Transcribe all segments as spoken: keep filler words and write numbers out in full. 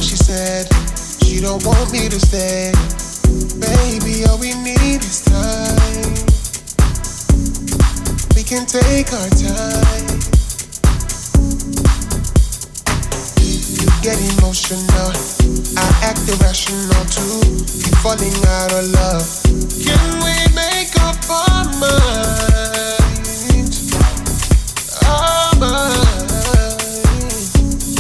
what she said. She don't want me to stay. Baby, all we need is time. We can take our time. You get emotional, I act irrational too. Keep falling out of love. Can we make up our minds? Our minds.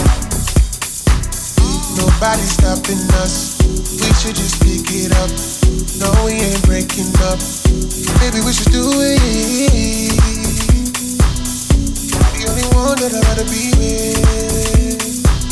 Nobody's stopping us. We should just pick it up. No, we ain't breaking up. Maybe we should do it. The only one that I'd rather be with.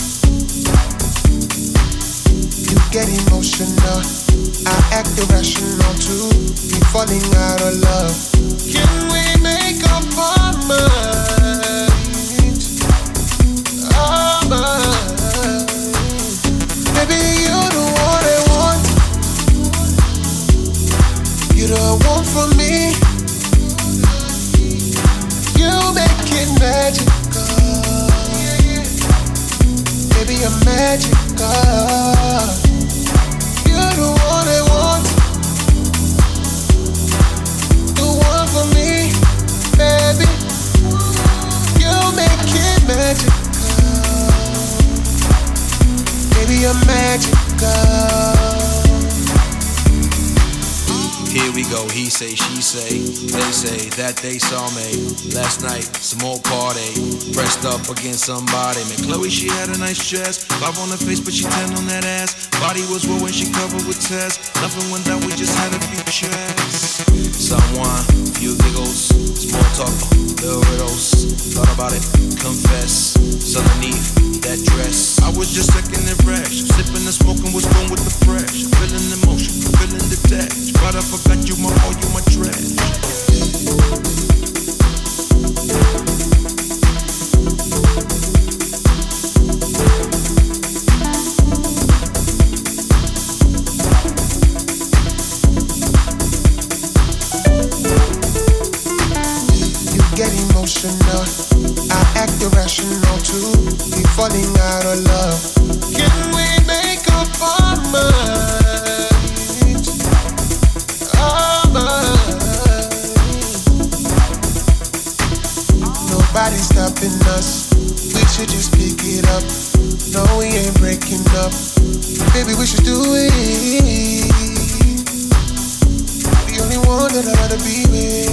You get emotional, I act irrational too. Keep falling out of love. Can we make up our minds? Our minds. Baby, you're the one I want. You're the one for me. You make it magical. Baby, you're magical. You're the one I want. The one for me, baby. You make it magical. Baby, you're magical. Here we go, he say, she say. They say that they saw me last night, some more party. Pressed up against somebody. Man, Chloe, she had a nice dress. Five on her face, but she ten on that ass. Body was raw when she covered with tests. Nothing went down, we just had a few checks. Someone, few giggles, small talk, little riddles. Thought about it, confess. So underneath that dress, I was just second and fresh. Sipping and smoking, was going with the fresh. Feeling the motion, feeling the dash. But I forgot you, my all, you my trash. You get emotional, I act irrational too. Keep falling out of love. Can we make up our minds? Our minds. Nobody's stopping us. We should just pick it up. No, we ain't breaking up. Baby, we should do it. The only one that I'd rather be with.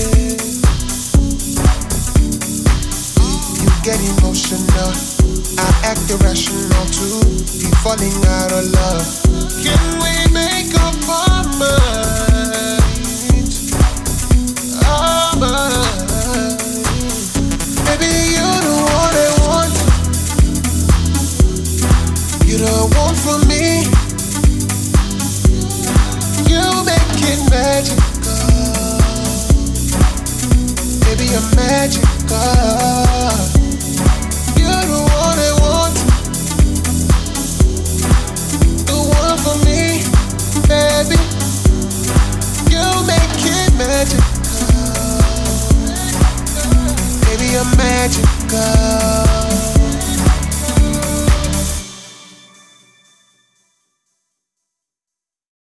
You get emotional, I act irrational too. Keep falling out of love. Can we make up our minds? Our minds. Baby, you're the one I want. You're the one for me. You make it magical. Baby, you're magical. You're the one I want. The one for me, baby. You make it magical. Baby, you're magical.